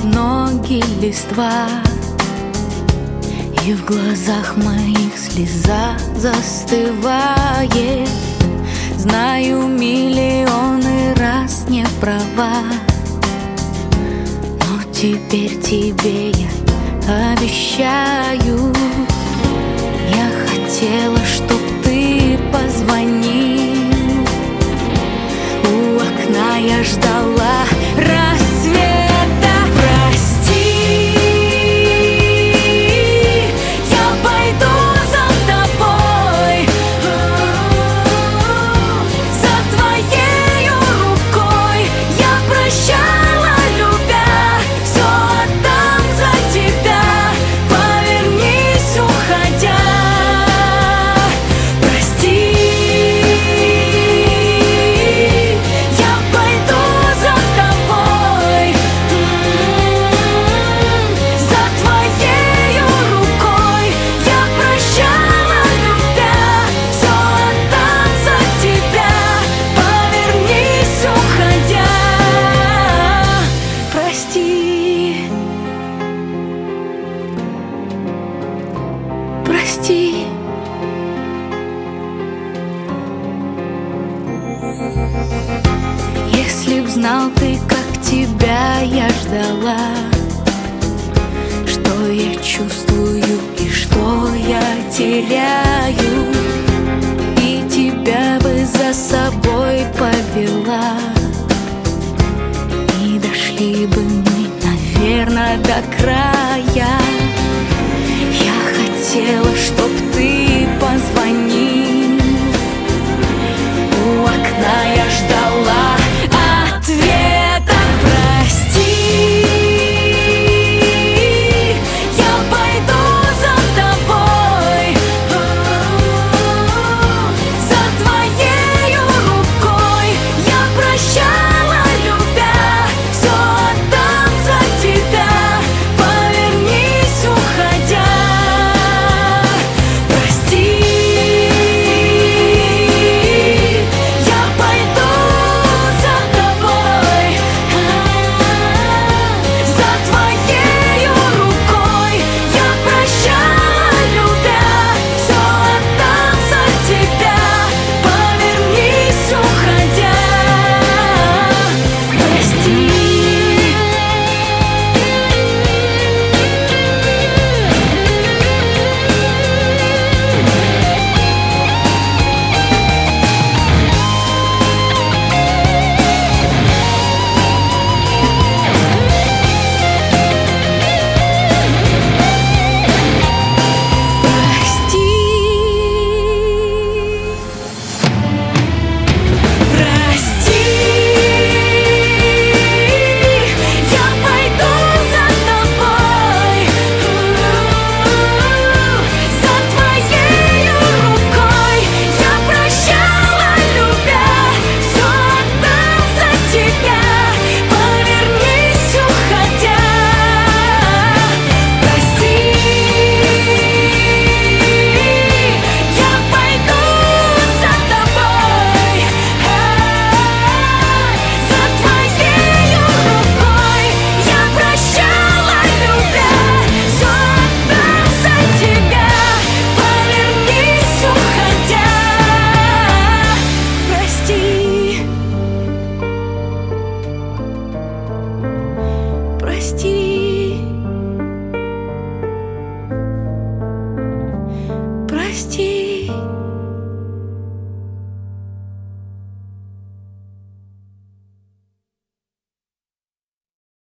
под ноги листва, и в глазах моих слеза застывает. Знаю, миллионы раз не права, но теперь тебе я обещаю. Я хотела, чтоб ты позвонил. У окна я ждала рассвета. Прости, я пойду за тобой, за твоею рукой. Я прощала, любя, все отдам за тебя. Повернись, уходя. Прости, я пойду за тобой, за твоею рукой. Я прощала, любя, все отдам за тебя. Повернись, уходя. Прости, прости. Если б знал ты, как тебя я ждала, что я чувствую и что я теряю, и тебя бы за собой повела, и дошли бы мы, наверное, до края. Я хотела, чтоб ты позвонил. У окна я ждала ответа. Прости, я пойду за тобой, за твоею рукой. Я прощала, любя, все отдам за тебя. Повернись, уходя. Прости, я пойду за тобой, за твоею рукой. Я прощала, любя, все отдам за тебя. Повернись, уходя. Прости. Прости, я пойду за тобой, за твоею рукой. Я прощала, любя, все отдам за тебя. Повернись, уходя. Прости, я пойду за тобой, за твоею рукой. Я прощала, любя, все отдам за тебя. Повернись, уходя. Прости, прости.